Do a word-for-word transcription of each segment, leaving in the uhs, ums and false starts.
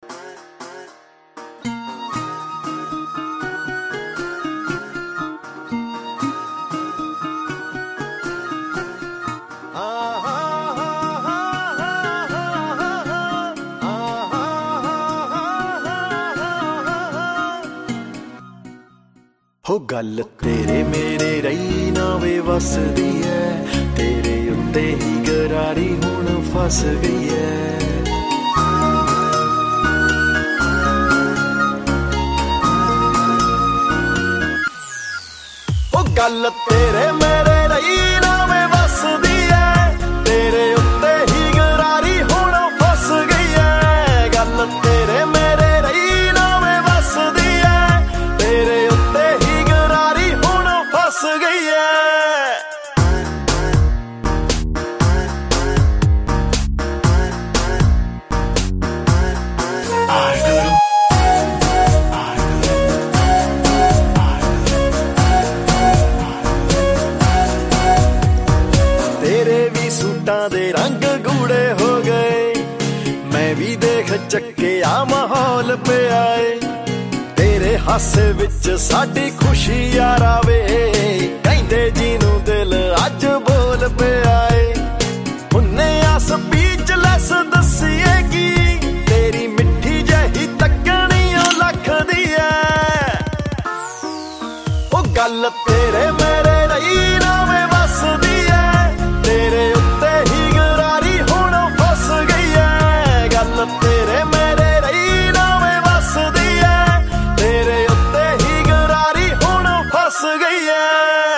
ਹੋ ਗੱਲ ਤੇਰੇ ਮੇਰੇ ਰਹੀ ਨਾ ਵੇ ਵਸਦੀ ਐ, ਤੇਰੇ ਉੱਤੇ ਹੀ ਗਰਾਰੀ ਹੁਣ ਫਸ ਗਈ ਐ। ਉਹ ਗੱਲ ਤੇਰੇ ਮੇਰੇ ਰਹੀ ਨਾ ਵੇ ਵਸਦੀ ਐ, ਤੇਰੇ ਉੱਤੇ ਹੀ ਗਰਾਰੀ ਹੁਣ ਫਸ ਗਈ ਐ। ਗੱਲ ਤੇਰੇ ਮੇਰੇ ਰਹੀ ਨਾ ਵੇ ਵਸਦੀ ਐ, ਤੇਰੇ ਉੱਤੇ ਹੀ ਗਰਾਰੀ ਹੁਣ ਫਸ ਗਈ ਐ। ਤੇਰੇ ਵੀ ਸੂਟਾਂ ਦੇ ਰੰਗ ਗੂੜੇ ਹੋ ਗਏ, ਮੈਂ ਵੀ ਦੇਖ ਚੱਕਿਆ ਮਾਹੌਲ ਪਿਆ ਏ। ਤੇਰੇ ਹਾਸੇ ਵਿੱਚ ਸਾਡੀ ਖੁਸ਼ੀ ਯਾਰਾ ਵੇ, ਕਹਿੰਦੇ ਜਿਹਨੂੰ ਦਿਲ ਅੱਜ ਬੋਲ ਪਿਆ ਏ। ਉਹਨੇ ਆ ਸਪੀਚ ਲੈਸ ਦੱਸੀਏਗੀ, ਤੇਰੀ ਮਿੱਠੀ ਜਿਹੀ ਤੱਕਣੀ ਉਹ ਲੱਖ ਦੀ ਐ। ਉਹ ਗੱਲ ਤੇਰੇ ਮੇਰੇ ਰਹੀ ਨਾ ਵੇ ਵਸਦੀ ਐ, ਤੇਰੇ ਉੱਤੇ ਹੀ ਗਰਾਰੀ ਹੁਣ ਫਸ ਗਈ ਐ। ਗੱਲ ਤੇਰੇ ਮੇਰੇ ਰਹੀ ਨਾ ਵੇ ਵਸਦੀ ਐ, ਤੇਰੇ ਉੱਤੇ ਹੀ ਗਰਾਰੀ ਹੁਣ ਫਸ ਗਈ ਐ।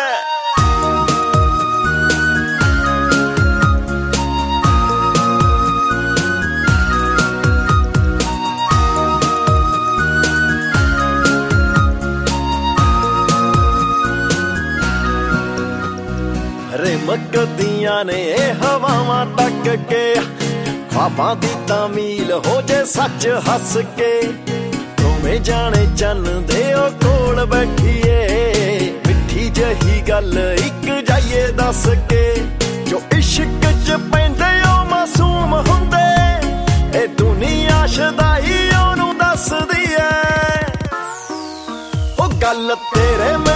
ਰਿਮਕਦੀਆਂ ਨੇ ਇਹ ਹਵਾਵਾਂ ਤੱਕ ਕੇ, ਖ਼ਵਾਬਾਂ ਦੀ ਤਾਮੀਲ ਹੋ ਜੇ ਸੱਚ ਹੱਸ ਕੇ। ਦੋਵੇਂ ਜਾਣੇ ਚੰਨ ਦੇ ਉਹ ਕੋਲ ਬੈਠੀਏ, ਮਿੱਠੀ ਜਿਹੀ ਗੱਲ ਇੱਕ ਜਾਈਏ ਦੱਸ ਕੇ। ਜੋ ਇਸ਼ਕ ਚ ਪੈਂਦੇ ਉਹ ਮਾਸੂਮ ਹੁੰਦੇ, ਇਹ ਦੁਨੀਆ ਸ਼ਦਾਈ ਉਹਨੂੰ ਦੱਸਦੀ ਐ। ਉਹ ਗੱਲ ਤੇਰੇ